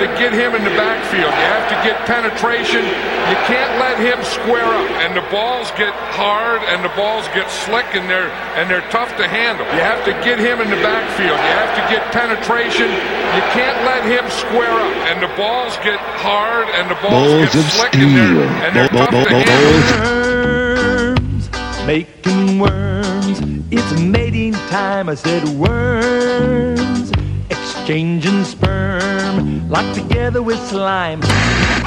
to get him in the backfield. You have to get penetration. You can't let him square up. And the balls get hard and the balls get slick and they're tough to handle. You have to get him in the backfield. You have to get penetration. You can't let him square up. And the balls get hard and the balls get slick and they're tough to handle. Worms, making worms. It's mating time. I said worms. Exchanging sperm, locked together with slime. And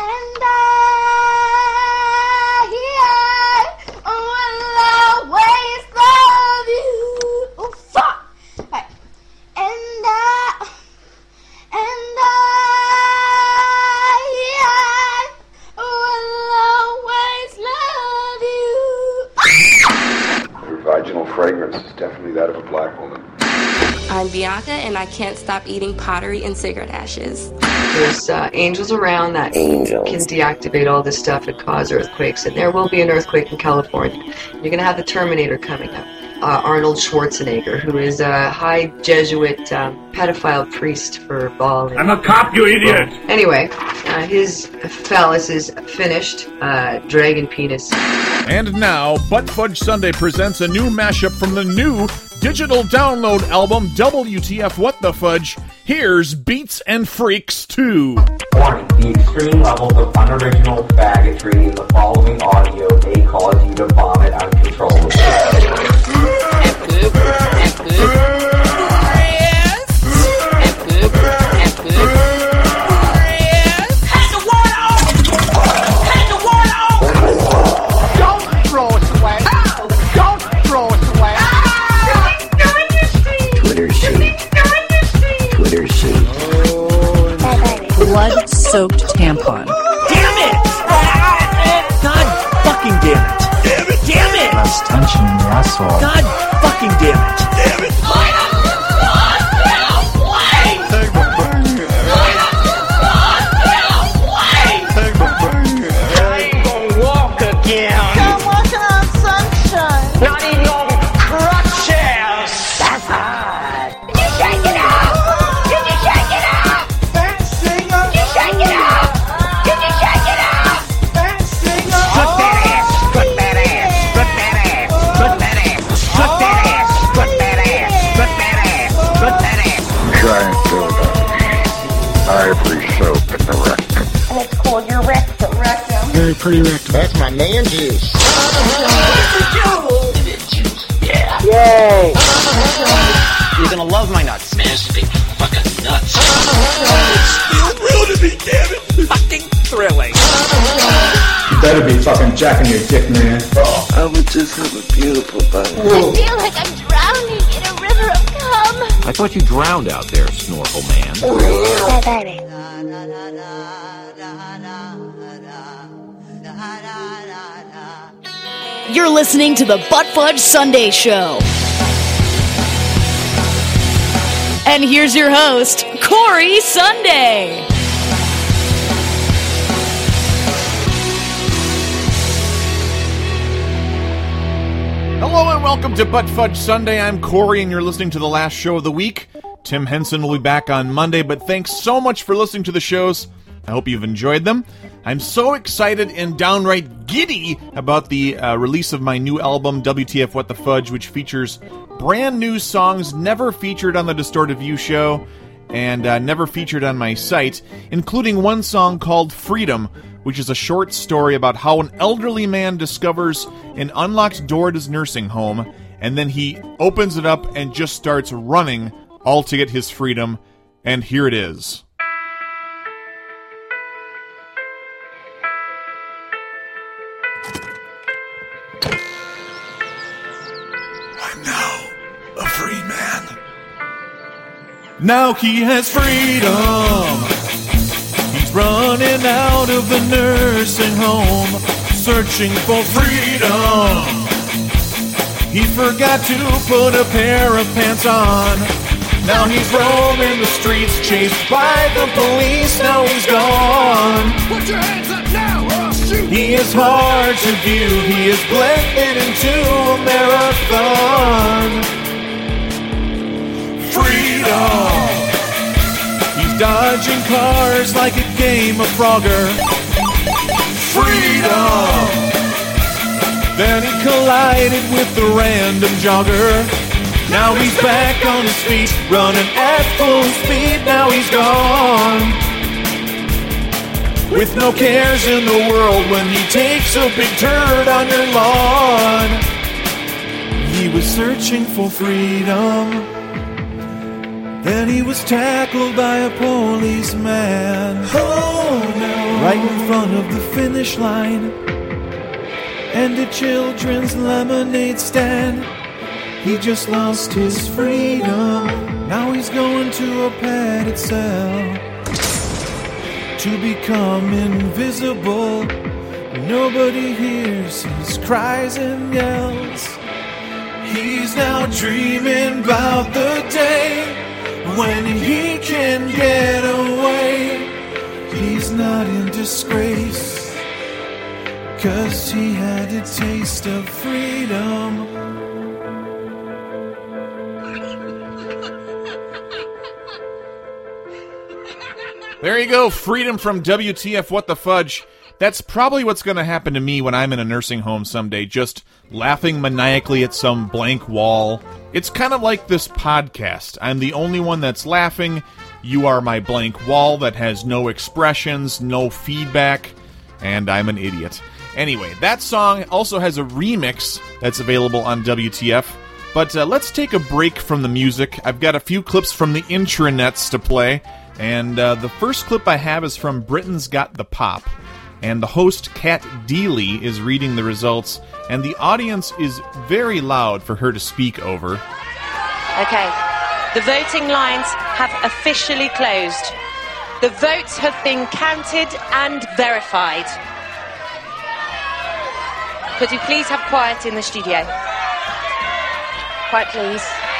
I will always love you. Oh, fuck. Right. And I will always love you. Her vaginal fragrance is definitely that of a black woman. I'm Bianca, and I can't stop eating pottery and cigarette ashes. There's angels around that can deactivate all this stuff and cause earthquakes, and there will be an earthquake in California. You're going to have the Terminator coming up. Arnold Schwarzenegger, who is a high Jesuit pedophile priest for Baal. I'm a cop, you idiot! Anyway, his phallus is finished. Dragon penis. And now, Butt Fudge Sunday presents a new mashup from the new digital download album, WTF What the Fudge. Here's Beats and Freaks 2. Warning, the extreme levels of unoriginal faggotry in the following audio may cause you to vomit uncontrollably. Blood-soaked tampon. Damn it! God fucking damn it! Damn it! Damn it! Less tension in the asshole. God fucking damn it! Damn it! I ain't gonna walk again. I'm walking on sunshine. Not even on crutches. That's hot. Can you shake it up? Can you shake it up? Can you shake it up? Can you shake it up? Put that ass. Put that ass. Put that ass. Put that ass. Put that ass. Put that ass. Put that ass. Put that ass. Giant dildo. Ivory soap in the rectum. And it's called your rectum. Very pretty rectum. That's my man juice. Yeah. Yay! You're gonna love my nuts. Smash big fucking nuts. It's real to me, damn it. Fucking thrilling. You better be fucking jacking your dick, man. I would just have a beautiful body. I feel like I'm drowning in a river of cum. I thought you drowned out there, Snorkel Man. Bye, baby. You're listening to the Butt Fudge Sunday Show. And here's your host, Corey Sunday. Hello and welcome to Butt Fudge Sunday. I'm Corey and you're listening to the last show of the week. Tim Henson will be back on Monday, but thanks so much for listening to the shows. I hope you've enjoyed them. I'm so excited and downright giddy about the release of my new album, WTF What the Fudge, which features brand new songs never featured on the Distorted View show and never featured on my site, including one song called Freedom, which is a short story about how an elderly man discovers an unlocked door at his nursing home, and then he opens it up and just starts running, all to get his freedom, and here it is. I'm now a free man. Now he has freedom. He's running out of the nursing home, searching for freedom. He forgot to put a pair of pants on. Now he's roaming the streets, chased by the police. Now he's gone. Put your hands up now or I'll shoot. He is hard to view. He is blended into a marathon. Freedom. He's dodging cars like a game of Frogger. Freedom! Then he collided with the random jogger. Now he's back on his feet, running at full speed. Now he's gone, with no cares in the world when he takes a big turd on your lawn. He was searching for freedom, then he was tackled by a policeman. Oh no! Right in front of the finish line, and a children's lemonade stand. He just lost his freedom. Now he's going to a padded cell to become invisible. Nobody hears his cries and yells. He's now dreaming about the day when he can get away. He's not in disgrace, 'cause he had a taste of freedom. There you go, freedom from WTF What the Fudge. That's probably what's going to happen to me when I'm in a nursing home someday, just laughing maniacally at some blank wall. It's kind of like this podcast. I'm the only one that's laughing. You are my blank wall that has no expressions, no feedback, and I'm an idiot. Anyway, that song also has a remix that's available on WTF. But let's take a break from the music. I've got a few clips from the intranets to play. And the first clip I have is from Britain's Got the Pop. And the host, Kat Deely, is reading the results. And the audience is very loud for her to speak over. Okay. The voting lines have officially closed. The votes have been counted and verified. Could you please have quiet in the studio? Quiet, please.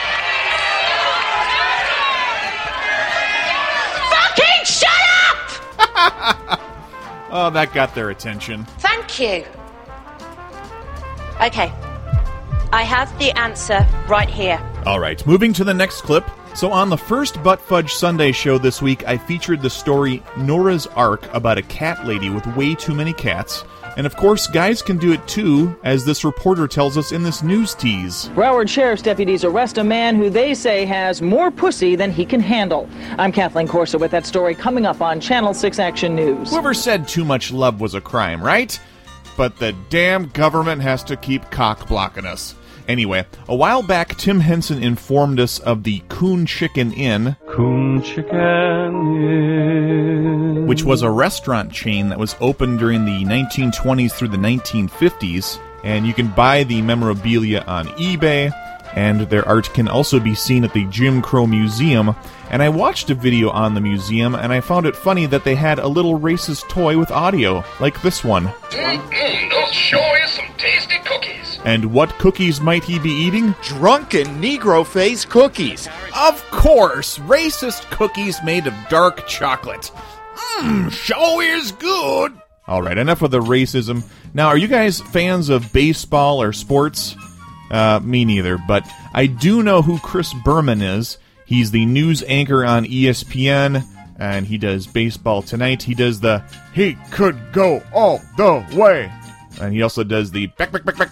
Fucking shut up! Oh, that got their attention. Thank you. Okay. I have the answer right here. All right, moving to the next clip. So on the first Butt Fudge Sunday show this week, I featured the story Nora's Ark about a cat lady with way too many cats. And of course, guys can do it too, as this reporter tells us in this news tease. Broward Sheriff's deputies arrest a man who they say has more pussy than he can handle. I'm Kathleen Corsa with that story coming up on Channel 6 Action News. Whoever said too much love was a crime, right? But the damn government has to keep cock-blocking us. Anyway, a while back, Tim Henson informed us of the Coon Chicken Inn. Coon Chicken Inn. Which was a restaurant chain that was opened during the 1920s through the 1950s. And you can buy the memorabilia on eBay. And their art can also be seen at the Jim Crow Museum. And I watched a video on the museum, and I found it funny that they had a little racist toy with audio, like this one. Those sure is some tasty cookies. And what cookies might he be eating? Drunken Negro face cookies. Of course, racist cookies made of dark chocolate. Sure is good. All right, enough of the racism. Now, are you guys fans of baseball or sports? Me neither, but I do know who Chris Berman is. He's the news anchor on ESPN, and he does Baseball Tonight. He does the "He could go all the way," and he also does the "Back,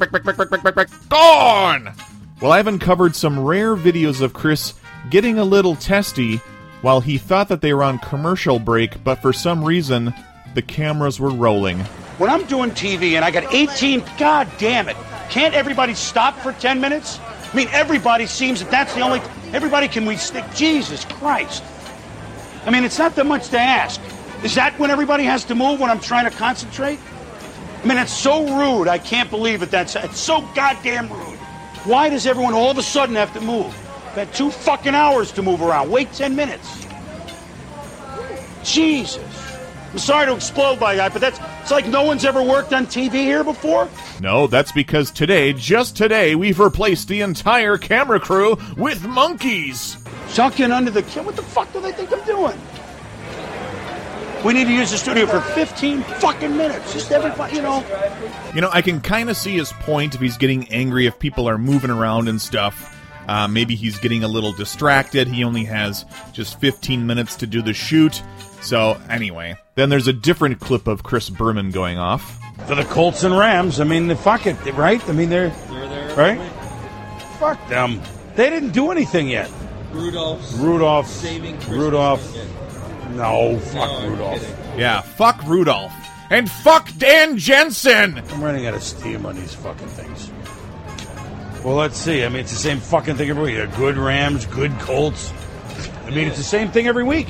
gone." Well, I've uncovered some rare videos of Chris getting a little testy while he thought that they were on commercial break, but for some reason, the cameras were rolling. When I'm doing TV and I got 18, God damn it, can't everybody stop for 10 minutes? I mean, everybody seems that that's the only... Everybody can we stick... Jesus Christ. I mean, it's not that much to ask. Is that when everybody has to move when I'm trying to concentrate? I mean, it's so rude. I can't believe it. It's so goddamn rude. Why does everyone all of a sudden have to move? I've had 2 fucking hours to move around. Wait 10 minutes. Jesus. I'm sorry to explode my guy, but it's like no one's ever worked on TV here before? No, that's because today, just today, we've replaced the entire camera crew with monkeys. Sucking under the... What the fuck do they think I'm doing? We need to use the studio for 15 fucking minutes. Just everybody, you know. You know, I can kind of see his point if he's getting angry if people are moving around and stuff. Maybe he's getting a little distracted. He only has just 15 minutes to do the shoot. So, anyway. Then there's a different clip of Chris Berman going off. For the Colts and Rams, I mean, fuck it, right? I mean, they're there, right? Fuck them. They didn't do anything yet. Rudolph. Saving Chris Rudolph. No, fuck Rudolph. Yeah, fuck Rudolph. And fuck Dan Jensen! I'm running out of steam on these fucking things. Well, let's see. I mean, it's the same fucking thing every week. Good Rams, good Colts. I mean, it's the same thing every week.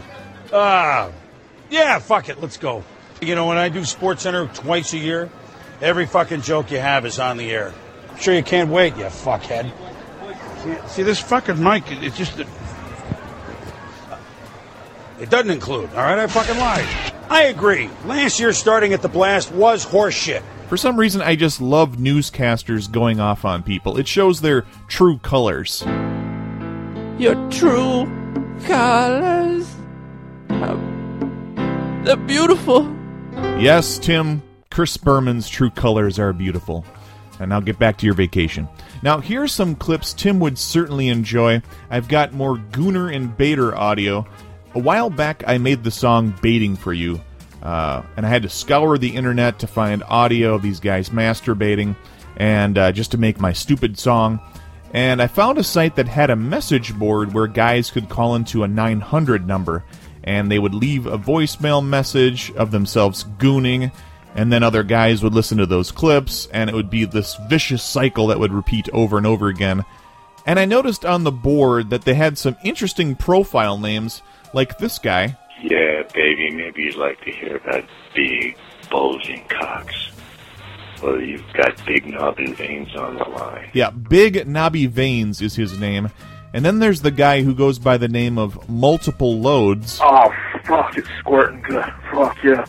Yeah, fuck it. Let's go. You know, when I do SportsCenter twice a year, every fucking joke you have is on the air. I'm sure you can't wait, you fuckhead. See this fucking mic, it's just... It doesn't include, all right? I fucking lied. I agree. Last year starting at the blast was horseshit. For some reason, I just love newscasters going off on people. It shows their true colors. Your true colors. They're beautiful. Yes, Tim, Chris Berman's true colors are beautiful. And now get back to your vacation. Now, here's some clips Tim would certainly enjoy. I've got more Gooner and Bader audio. A while back, I made the song Baiting for You, and I had to scour the internet to find audio of these guys masturbating, and just to make my stupid song. And I found a site that had a message board where guys could call into a 900 number, and they would leave a voicemail message of themselves gooning, and then other guys would listen to those clips, and it would be this vicious cycle that would repeat over and over again. And I noticed on the board that they had some interesting profile names, like this guy. Yeah, baby, maybe you'd like to hear about big, bulging cocks. Well, you've got big knobby veins on the line. Yeah, Big Knobby Veins is his name. And then there's the guy who goes by the name of Multiple Loads. Oh, fuck, it's squirting good. Fuck, yeah.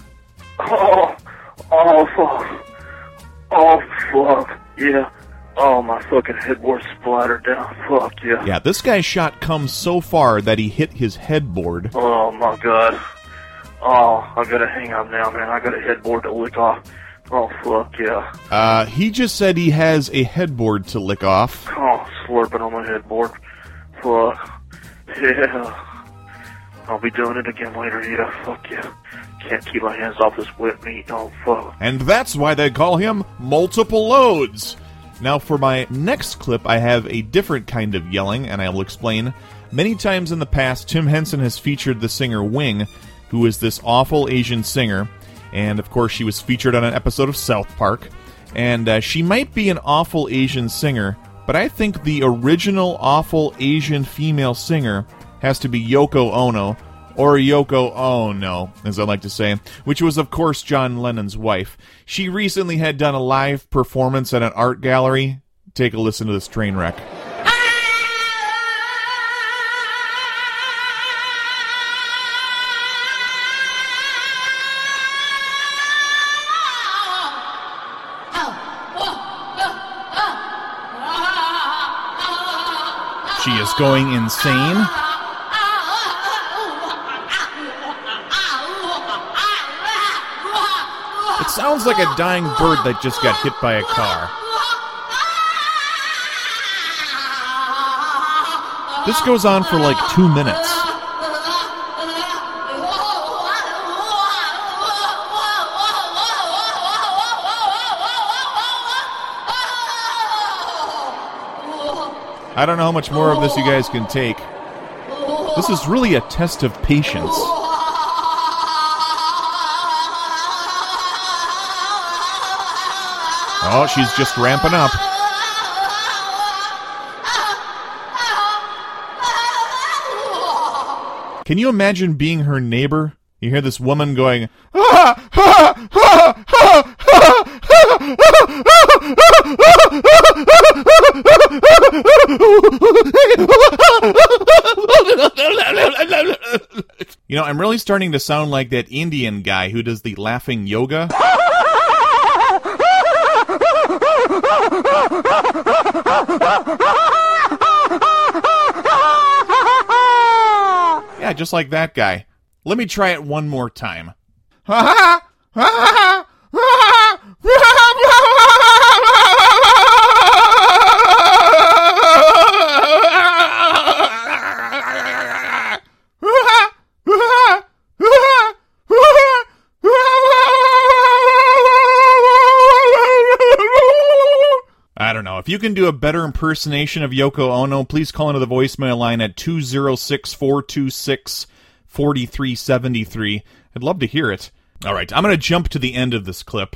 Oh, fuck. Oh, fuck, yeah. Oh, my fucking headboard splattered down. Fuck, yeah. Yeah, this guy's shot comes so far that he hit his headboard. Oh, my God. Oh, I gotta hang up now, man. I got a headboard to lick off. Oh, fuck, yeah. He just said he has a headboard to lick off. Oh, slurping on my headboard. Fuck. Yeah. I'll be doing it again later, Ida. Fuck, yeah. Can't keep my hands off this wet meat. Oh, fuck. And that's why they call him Multiple Loads. Now, for my next clip, I have a different kind of yelling, and I will explain. Many times in the past, Tim Henson has featured the singer Wing, who is this awful Asian singer, and of course she was featured on an episode of South Park, and she might be an awful Asian singer, but I think the original awful Asian female singer has to be Yoko Ono, or Yoko Ono, as I like to say, which was, of course, John Lennon's wife. She recently had done a live performance at an art gallery. Take a listen to this train wreck. She is going insane. It sounds like a dying bird that just got hit by a car. This goes on for like 2 minutes. I don't know how much more of this you guys can take. This is really a test of patience. Oh, she's just ramping up. Can you imagine being her neighbor? You hear this woman going, ah, ah, ah, ah, You know, I'm really starting to sound like that Indian guy who does the laughing yoga. Yeah, just like that guy. Let me try it one more time. If you can do a better impersonation of Yoko Ono, please call into the voicemail line at 206-426-4373. I'd love to hear it. All right, I'm going to jump to the end of this clip.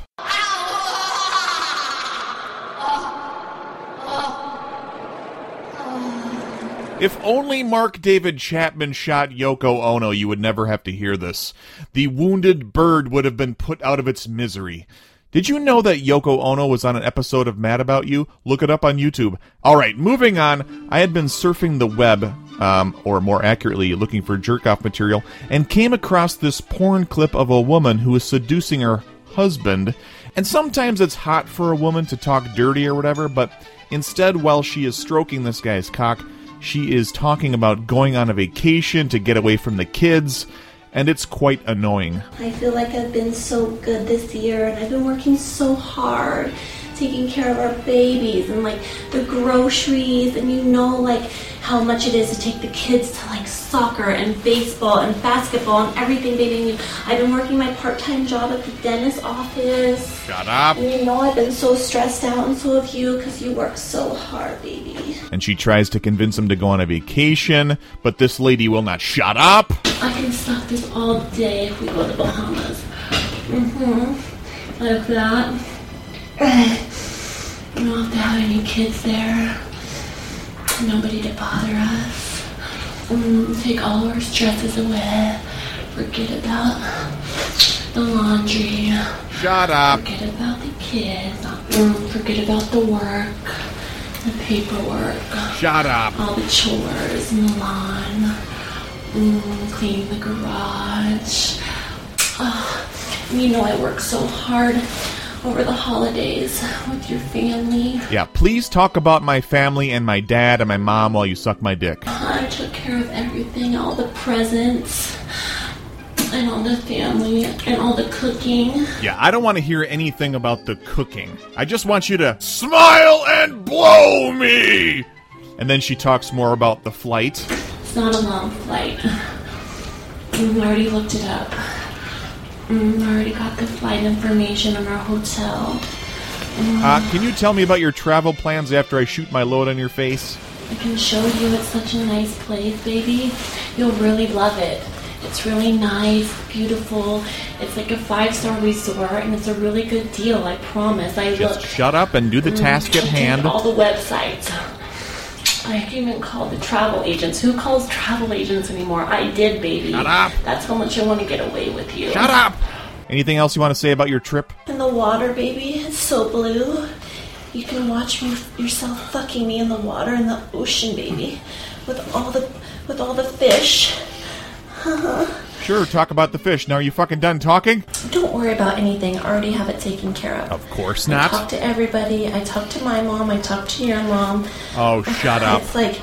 If only Mark David Chapman shot Yoko Ono, you would never have to hear this. The wounded bird would have been put out of its misery. Did you know that Yoko Ono was on an episode of Mad About You? Look it up on YouTube. All right, moving on. I had been surfing the web, or more accurately, looking for jerk-off material, and came across this porn clip of a woman who was seducing her husband. And sometimes it's hot for a woman to talk dirty or whatever, but instead, while she is stroking this guy's cock, she is talking about going on a vacation to get away from the kids, and it's quite annoying. I feel like I've been so good this year, and I've been working so hard, taking care of our babies, and like the groceries, and you know like how much it is to take the kids to like soccer and baseball and basketball and everything, baby. And I've been working my part-time job at the dentist office. Shut up. And you know I've been so stressed out, and so have you, because you work so hard, baby. And she tries to convince him to go on a vacation, but this lady will not shut up. I can stop this all day if we go to the Bahamas. Like that. We don't have to have any kids there. Nobody to bother us. Take all our stresses away. Forget about the laundry. Shut up. Forget about the kids. Forget about the work. The paperwork. Shut up. All the chores and the lawn. Cleaning the garage. You know I work so hard over the holidays with your family. Yeah, please talk about my family and my dad and my mom while you suck my dick. I took care of everything, all the presents, and all the family, and all the cooking. Yeah, I don't want to hear anything about the cooking. I just want you to smile and blow me! And then she talks more about the flight. It's not a long flight. I already looked it up. I already got the flight information on our hotel. Can you tell me about your travel plans after I shoot my load on your face? I can show you. It's such a nice place, baby. You'll really love it. It's really nice, beautiful. It's like a 5-star resort, and it's a really good deal, I promise. Just shut up and do the task at hand. All the websites. I even called the travel agents. Who calls travel agents anymore? I did, baby. Shut up. That's how much I want to get away with you. Shut up. Anything else you want to say about your trip? And the water, baby, it's so blue. You can watch yourself fucking me in the water in the ocean, baby, with all the fish. Sure, talk about the fish. Now are you fucking done talking? Don't worry about anything. I already have it taken care of. Of course not. I talked to everybody. I talked to my mom. I talked to your mom. Oh, shut up. It's like,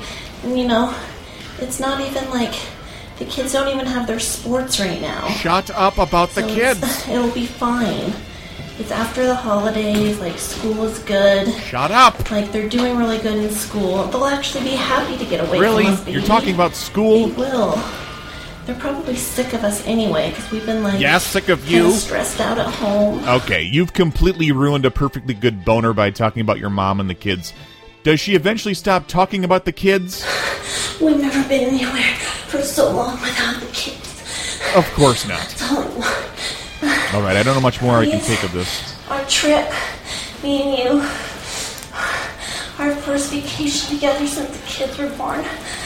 it's not even like the kids don't even have their sports right now. Shut up about the kids. It'll be fine. It's after the holidays, like school is good. Shut up. Like they're doing really good in school. They'll actually be happy to get away really? from us, baby. You're talking about school? They will. They're probably sick of us anyway, because we've been sick of you. Stressed out at home. Okay, you've completely ruined a perfectly good boner by talking about your mom and the kids. Does she eventually stop talking about the kids? We've never been anywhere for so long without the kids. Of course not. That's all I want. All right, I don't know much more I can take of this. Our trip, me and you, our first vacation together since the kids were born.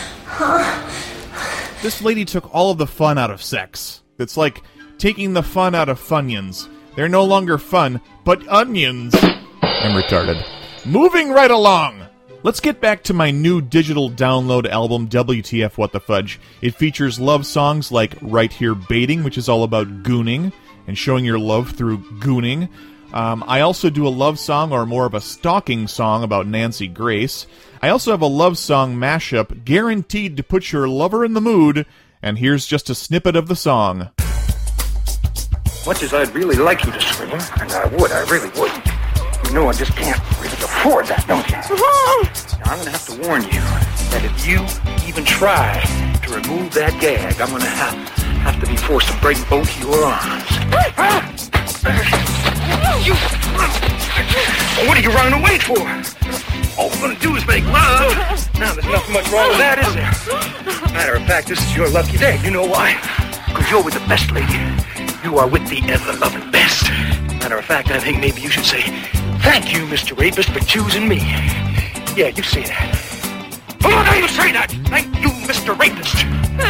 This lady took all of the fun out of sex. It's like taking the fun out of Funyuns. They're no longer fun, but onions. I'm retarded. Moving right along. Let's get back to my new digital download album, WTF What the Fudge. It features love songs like Right Here Baiting, which is all about gooning and showing your love through gooning. I also do a love song, or more of a stalking song, about Nancy Grace. I also have a love song mashup guaranteed to put your lover in the mood, and here's just a snippet of the song. Much as I'd really like you to swing, and I really would. You know I just can't really afford that, don't you? Now, I'm going to have to warn you that if you even try to remove that gag, I'm going to have to be forced to break both your arms. What are you running away for? All we're gonna do is make love. Now, there's nothing much wrong with that, is there? Matter of fact, this is your lucky day. You know why? Because you're with the best lady. You are with the ever-loving best. Matter of fact, I think maybe you should say, thank you, Mr. Rapist, for choosing me. Yeah, you say that. Oh, no, you say that. Thank you, Mr. Rapist.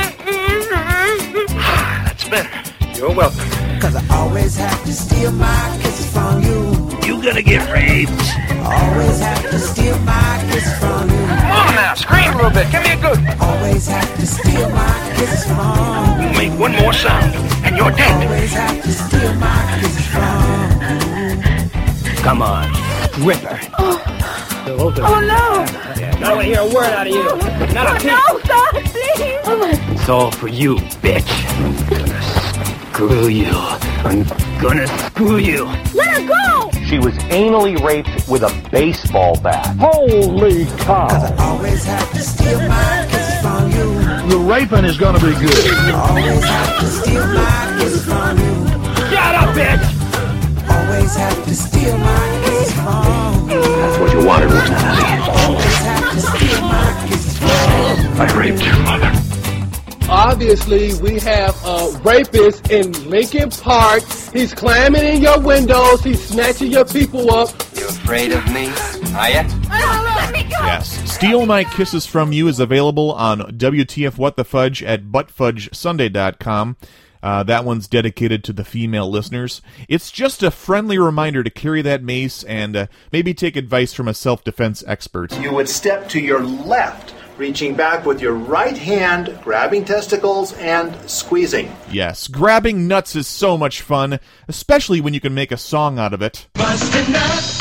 That's better. You're welcome. Cause I always have to steal my kisses from you. You gonna get raped. Always have to steal my kisses from you. Come on now, scream a little bit. Give me a good. Always have to steal my kisses from you. You make one more sound, and you're dead. Always have to steal my kisses from you. Come on, Ripper. Oh no! I don't want to hear a word out of you. Not a peep. No, God, please! Oh my. It's all for you, bitch. I'm gonna screw you. I'm gonna screw you. Let her go! She was anally raped with a baseball bat. Holy cow. Cause I always have to steal my kisses from you. The raping is gonna be good. I always have to steal my kisses from you. Shut up, bitch! Always have to steal my kisses from you. That's what you wanted, wasn't it? Always have to steal my kisses from you. I raped your mother. Obviously, we have a rapist in Lincoln Park. He's climbing in your windows. He's snatching your people up. You afraid of me? Are ya? Let me go! Yes. Steal My Kisses From You is available on WTF What the Fudge at buttfudgesunday.com. That one's dedicated to the female listeners. It's just a friendly reminder to carry that mace and maybe take advice from a self-defense expert. You would step to your left, reaching back with your right hand, grabbing testicles, and squeezing. Yes, grabbing nuts is so much fun, especially when you can make a song out of it. Bust a nut,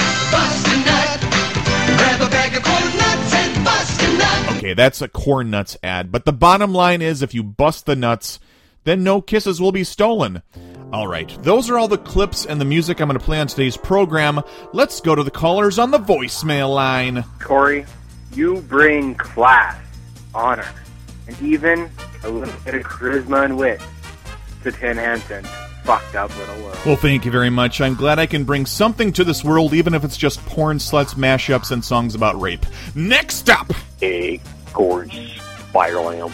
grab a bag of corn nuts and bust a nut. Okay, that's a corn nuts ad, but the bottom line is if you bust the nuts, then no kisses will be stolen. All right, those are all the clips and the music I'm going to play on today's program. Let's go to the callers on the voicemail line. Corey, you bring class, honor, and even a little bit of charisma and wit to Tim Henson's fucked up little world. Well, thank you very much. I'm glad I can bring something to this world, even if it's just porn, sluts, mashups, and songs about rape. Next up! Hey, gorge, spiral ham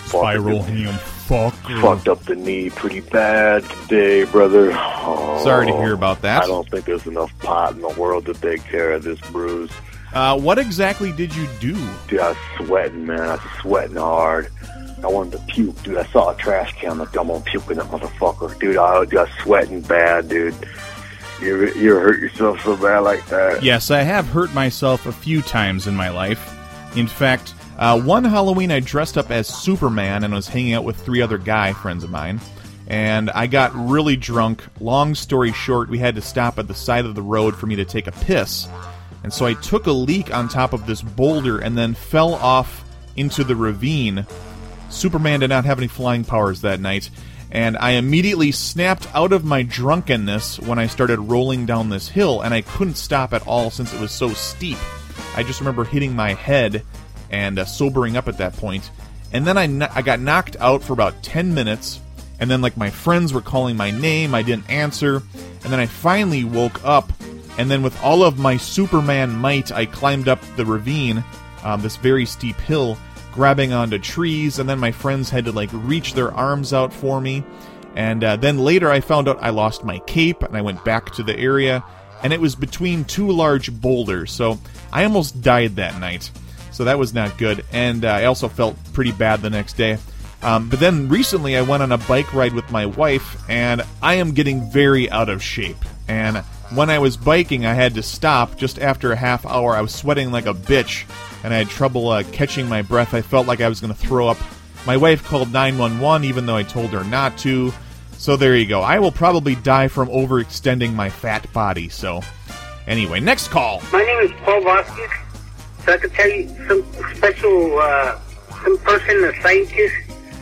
fucker. Fucked up the knee pretty bad today, brother. Oh, sorry to hear about that. I don't think there's enough pot in the world to take care of this bruise. What exactly did you do? Dude, I was sweating, man. I was sweating hard. I wanted to puke, dude. I saw a trash can. I'm like, I'm gonna puke in that motherfucker. Dude, I was sweating bad, dude. You ever hurt yourself so bad like that? Yes, I have hurt myself a few times in my life. In fact, one Halloween I dressed up as Superman and was hanging out with 3 other guy friends of mine. And I got really drunk. Long story short, we had to stop at the side of the road for me to take a piss. And so I took a leak on top of this boulder and then fell off into the ravine. Superman did not have any flying powers that night, and I immediately snapped out of my drunkenness when I started rolling down this hill, and I couldn't stop at all since it was so steep. I just remember hitting my head and sobering up at that point. And then I got knocked out for about 10 minutes, and then like my friends were calling my name, I didn't answer, and then I finally woke up. And then with all of my Superman might, I climbed up the ravine, this very steep hill, grabbing onto trees, and then my friends had to like reach their arms out for me. And then later I found out I lost my cape, and I went back to the area, and it was between 2 large boulders, so I almost died that night. So that was not good, and I also felt pretty bad the next day. But then recently I went on a bike ride with my wife, and I am getting very out of shape. And when I was biking, I had to stop. Just after a half hour, I was sweating like a bitch, and I had trouble catching my breath. I felt like I was going to throw up. My wife called 911, even though I told her not to. So there you go. I will probably die from overextending my fat body. So anyway, next call. My name is Paul Vasquez. So I could tell you some special, some person, a scientist,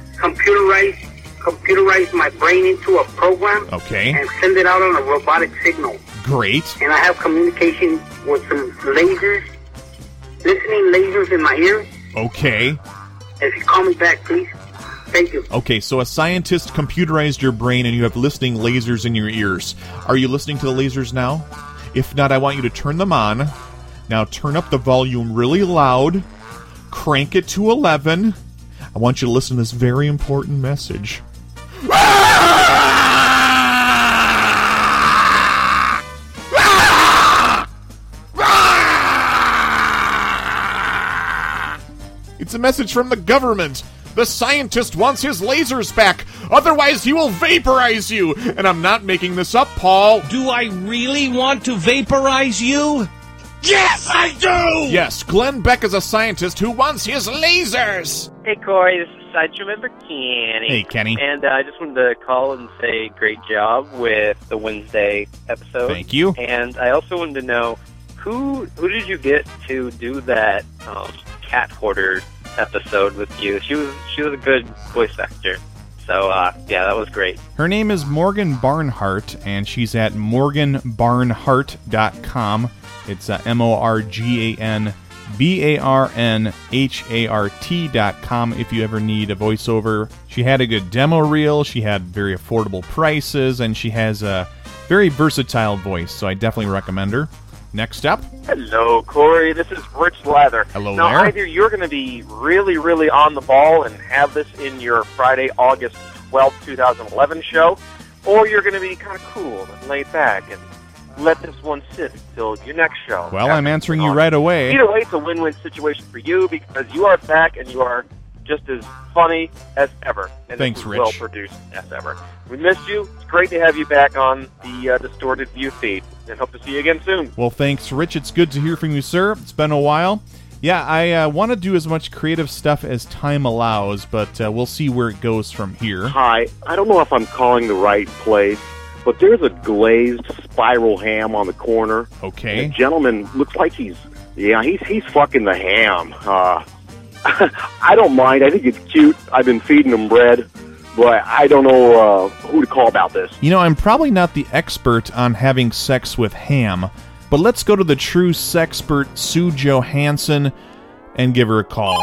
computerized my brain into a program. Okay. And send it out on a robotic signal. Great. And I have communication with some lasers, listening lasers in my ear. Okay. If you call me back, please. Thank you. Okay, so a scientist computerized your brain and you have listening lasers in your ears. Are you listening to the lasers now? If not, I want you to turn them on. Now turn up the volume really loud. Crank it to 11. I want you to listen to this very important message. It's a message from the government. The scientist wants his lasers back. Otherwise, he will vaporize you. And I'm not making this up, Paul. Do I really want to vaporize you? Yes, I do! Yes, Glenn Beck is a scientist who wants his lasers. Hey, Corey, this is Sideshow member Kenny. Hey, Kenny. And I just wanted to call and say great job with the Wednesday episode. Thank you. And I also wanted to know, who did you get to do that cat hoarder episode with you? She was a good voice actor. So, yeah, that was great. Her name is Morgan Barnhart, and she's at morganbarnhart.com. It's morganbarnhart.com if you ever need a voiceover. She had a good demo reel, she had very affordable prices, and she has a very versatile voice, so I definitely recommend her. Next up. Hello, Corey. This is Rich Lather. Hello now, there. Either you're going to be really, really on the ball and have this in your Friday, August 12th, 2011 show, or you're going to be kind of cool and laid back and let this one sit until your next show. Well, I'm answering you right away. Either way, it's a win-win situation for you because you are back and you are just as funny as ever. And thanks, Rich. Well-produced as ever. We missed you. It's great to have you back on the Distorted View feed, and hope to see you again soon. Well, thanks, Rich. It's good to hear from you, sir. It's been a while. Yeah, I want to do as much creative stuff as time allows, but we'll see where it goes from here. Hi, I don't know if I'm calling the right place, but there's a glazed spiral ham on the corner. Okay. And the gentleman looks like he's fucking the ham. I don't mind. I think it's cute. I've been feeding him bread, but I don't know who to call about this. You know, I'm probably not the expert on having sex with ham, but let's go to the true sexpert, Sue Johansson, and give her a call.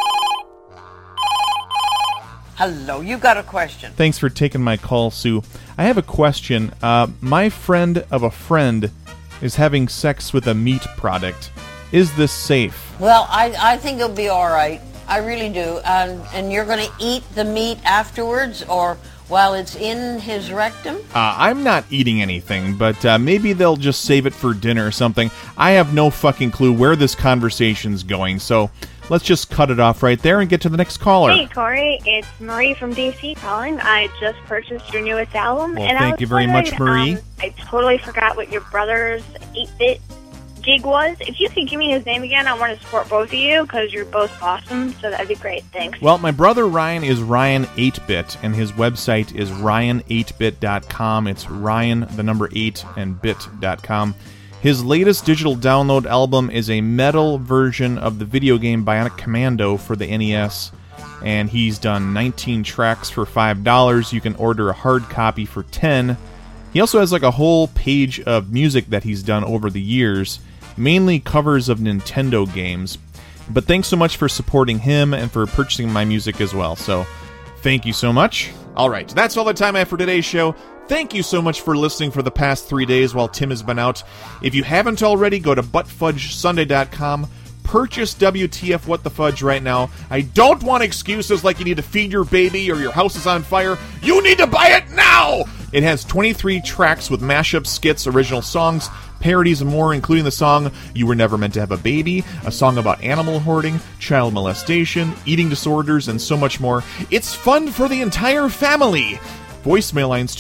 Hello, you got a question. Thanks for taking my call, Sue. I have a question. My friend of a friend is having sex with a meat product. Is this safe? Well, I think it'll be all right. I really do. And you're going to eat the meat afterwards or while it's in his rectum? I'm not eating anything, but maybe they'll just save it for dinner or something. I have no fucking clue where this conversation's going, so let's just cut it off right there and get to the next caller. Hey, Corey. It's Marie from DC calling. I just purchased your newest album. Well, and thank you very much, Marie. I totally forgot what your brother's 8-bit gig was. If you could give me his name again, I want to support both of you because you're both awesome, so that'd be great. Thanks. Well, my brother Ryan is Ryan 8-bit, and his website is ryan8bit.com. It's Ryan, the number 8, and bit.com. His latest digital download album is a metal version of the video game Bionic Commando for the NES, and he's done 19 tracks for $5. You can order a hard copy for $10. He also has like a whole page of music that he's done over the years, mainly covers of Nintendo games. But thanks so much for supporting him and for purchasing my music as well. So, thank you so much. All right, that's all the time I have for today's show. Thank you so much for listening for the past 3 days while Tim has been out. If you haven't already, go to buttfudgesunday.com. Purchase WTF What the Fudge right now. I don't want excuses like you need to feed your baby or your house is on fire. You need to buy it now! It has 23 tracks with mashup skits, original songs, parodies, and more, including the song You Were Never Meant to Have a Baby, a song about animal hoarding, child molestation, eating disorders, and so much more. It's fun for the entire family! Voicemail lines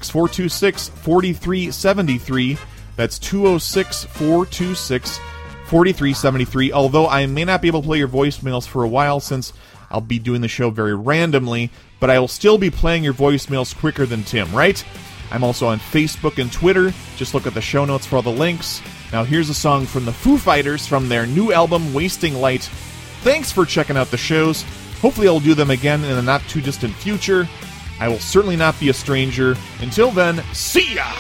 206-426-4373. That's 206-426-4373. Although I may not be able to play your voicemails for a while since I'll be doing the show very randomly, but I will still be playing your voicemails quicker than Tim, right? I'm also on Facebook and Twitter. Just look at the show notes for all the links. Now here's a song from the Foo Fighters from their new album, Wasting Light. Thanks for checking out the shows. Hopefully I'll do them again in the not-too-distant future. I will certainly not be a stranger. Until then, see ya!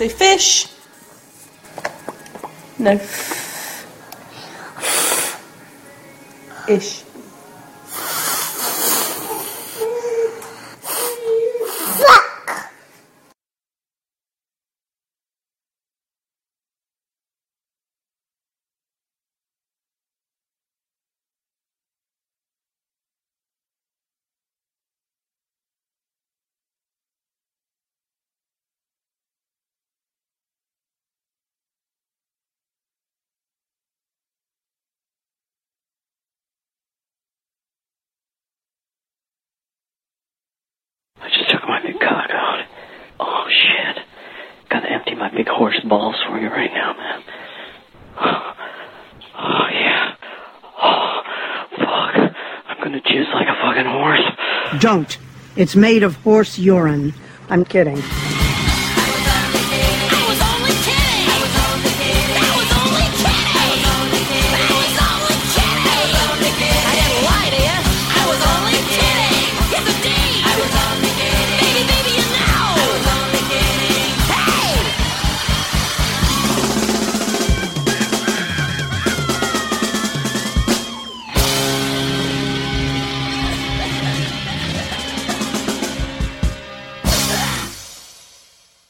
Say fish. No. Ish. I just took my big cock out. Oh, shit. Gotta empty my big horse balls for you right now, man. Oh, yeah. Oh, fuck. I'm gonna jizz like a fucking horse. Don't. It's made of horse urine. I'm kidding.